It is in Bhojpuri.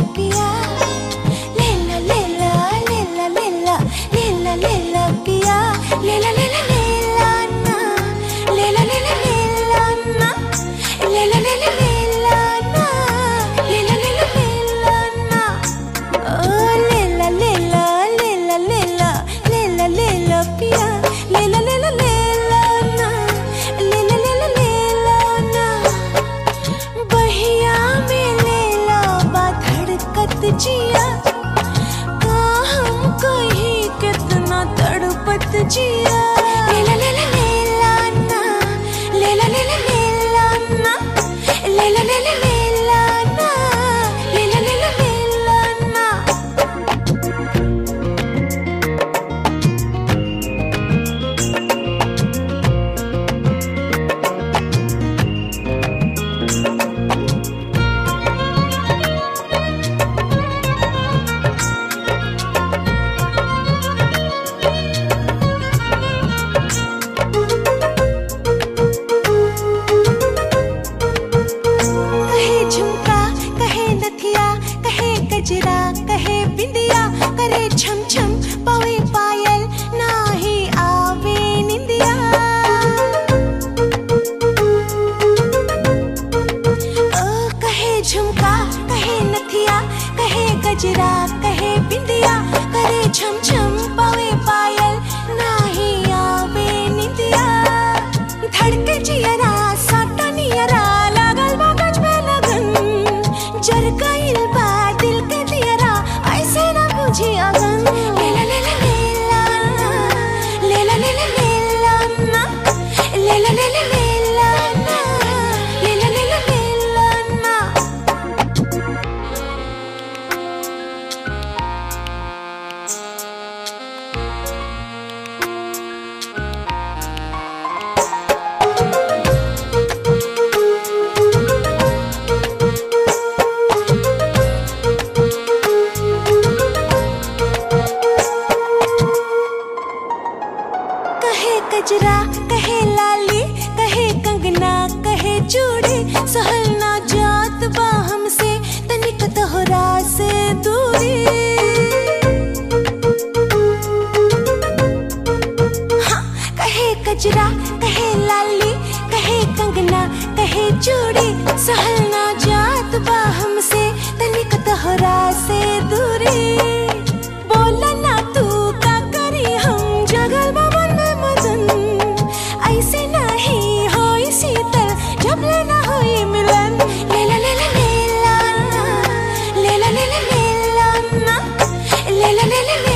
पिया, लेला लेला लेला लेला लेला लेला पिया, लेला लेला लेला ना, लेला लेला लेला ना, लेला लेला लेला ना, लेला लेला लेला ना, ओ लेला लेला लेला लेला लेला लेला पिया, लेला लेला लेला ना, लेला लेला लेला ना, बहिया में लेला बा धड़कत जिया, का हम कहीं कितना तड़पत जिया, लेला लेला लेला ना, लेला लेला लेला ना, लेला लेला लेला ना, लेला लेला लेला ना। कहे झुमका कहे नथिया कहे गजरा कहे बिंदिया, करे छम छम पवे पायल नाही आवे निंदिया, ओ कहे झुमका कहे नथिया कहे गजरा कहे बिंदिया, करे छम छम पवे पायल नाही आवे निंदिया, धड़के जियरा साटा नियरा लागल बा गजबे लगन, जर गइल बा दिल के दियरा ऐसे ना बुझी अगन, लेला लेला लेला ना, लेला लेला लेला ना, लेला लेला लेला ना, लेला लेला लेला ना। कहे गजरा कहे लाली कहे कंगना कहे चूड़ी, सहल ना जात बा हमसे तनिक तोहरा से दूरी, हाँ कहे गजरा कहे लाली कहे कंगना कहे चूड़ी, सहल ना जात बा हमसे तनिक तोहरा से दूरी, बोला ना तू का करी हम जगल बाबन में मदन, ऐसे नहीं होई शीतल जब लेना होई मिलन, लेला लेला लेला ना, लेला लेला लेला ना, लेला लेला